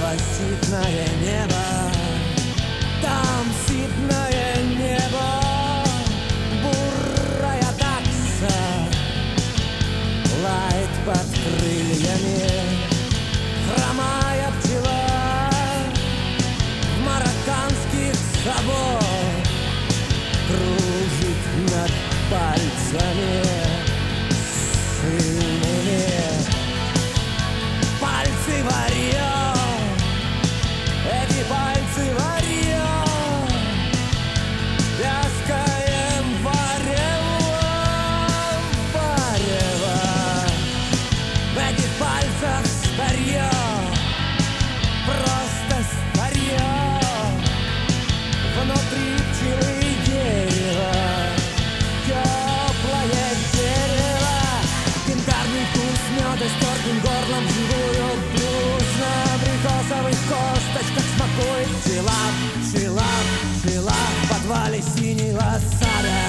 ситное небо, там ситное небо, бурая такса лает под крыльями, хромая пчела в марокканских собор кружит над пальцами сильными. Пальцы варьё, эти пальцы варьё, вязкое варево, варево. В этих пальцах старьё, просто старьё. Внутри пчелы дерево, теплое дерево. Янтарный вкус меда с тёртым горлом живую блюз на абрикосовых косточках смакует пчела, пчела, пчела в подвале синего сада.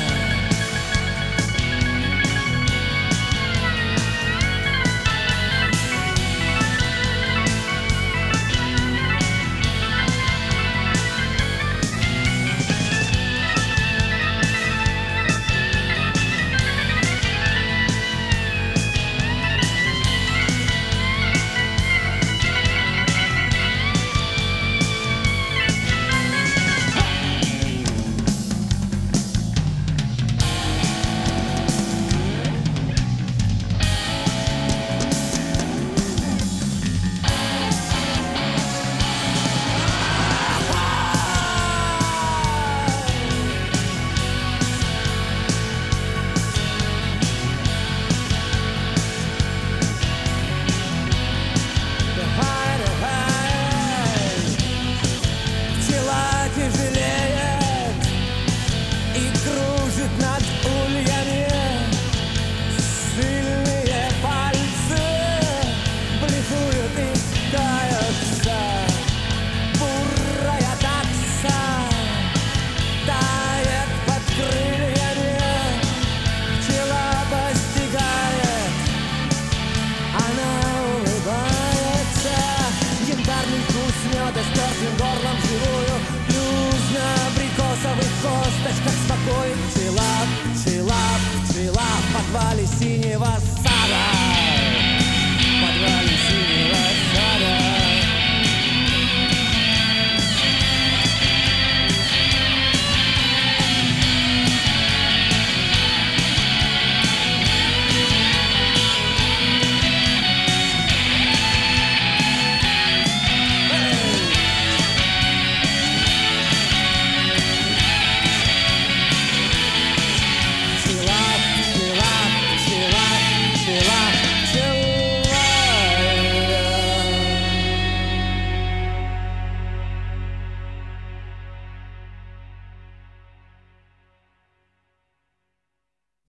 Тяжелеет и кружит над ульями. Сильные пальцы блефуют и тают.